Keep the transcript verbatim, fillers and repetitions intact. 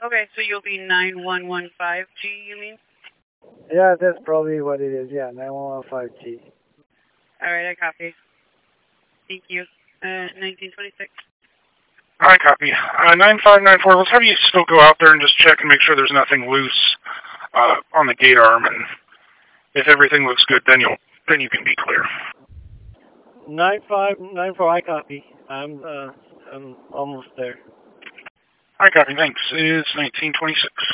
Okay, so you'll be nine one one five G, you mean? Yeah, that's probably what it is. Yeah, nine one one five G. All right, I copy. Thank you. Uh, nineteen twenty-six. I copy. Uh, nine five nine four, let's have you still go out there and just check and make sure there's nothing loose uh, on the gate arm, and if everything looks good, then you'll then you can be clear. nine five nine four, I copy. I'm, uh, I'm almost there. I copy, thanks. It's nineteen twenty-six.